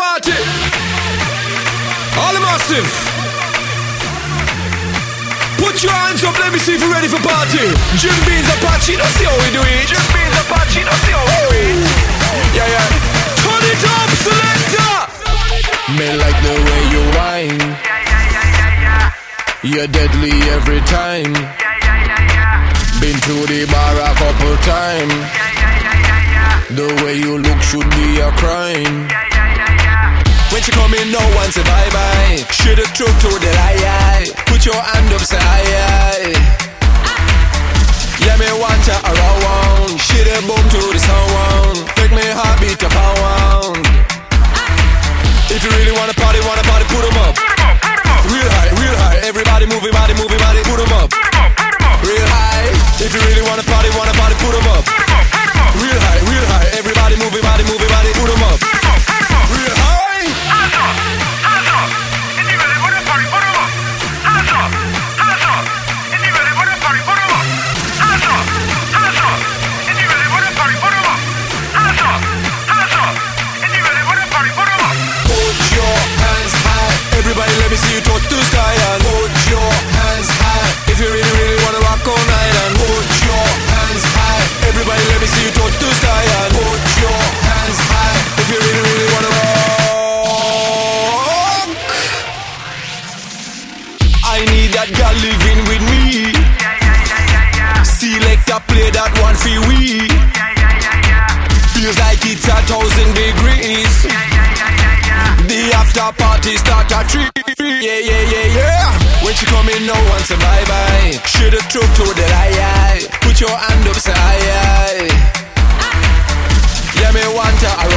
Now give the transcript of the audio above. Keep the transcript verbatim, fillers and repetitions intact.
party. All the massive. Put your hands up, let me see if you're ready for party. Jim Beans Apache, don't see how we do it. Jim Beans Apache, don't see how we do it. Yeah, yeah. Turn it up, selector. Me like the way you whine. Yeah, yeah, yeah, yeah, yeah. You're deadly every time. Yeah, yeah, yeah, yeah. Been to the bar a couple times. Yeah, yeah, yeah, yeah, yeah. The way you look should be a crime. Yeah, yeah, yeah, yeah. When she come in, no one say bye bye. Should've took to the lie, aye. Put your hand up, say aye, aye. Yeah, me want her around. Should've boom to the sound. Make me heartbeat a pound. If you really wanna party, wanna party, put 'em up. Real high, real high. Everybody move your body, move your body, put 'em up. Real high. If you really wanna party, wanna party, put 'em up. Real high, real high. Everybody move your body, move your body, put 'em up. Real high. Hands up, hands up. If you really wanna party, put 'em up. Hands up, hands up. If you really wanna party, put 'em up. Hands up, hands up. If you really wanna party, put 'em up. Hands up, hands up. If you really wanna party, put 'em up. Put your hands high. Everybody let me see you touch the sky and put your hands high. If you really, really wanna rock all night and put your hands high. Everybody let me see you touch the sky and put your hands high. If you really, really wanna rock. I need that girl living with me. Yeah, yeah, yeah, yeah, yeah. Selector play that one for we. Yeah, yeah, yeah, yeah. Feels like it's a thousand degrees. Yeah, yeah, yeah, yeah, yeah. The after party start at three. Yeah, yeah, yeah, yeah. When she come in, no one say bye bye. Should've took to the lie, aye. Put your hand up, say aye, aye. Yeah, me want her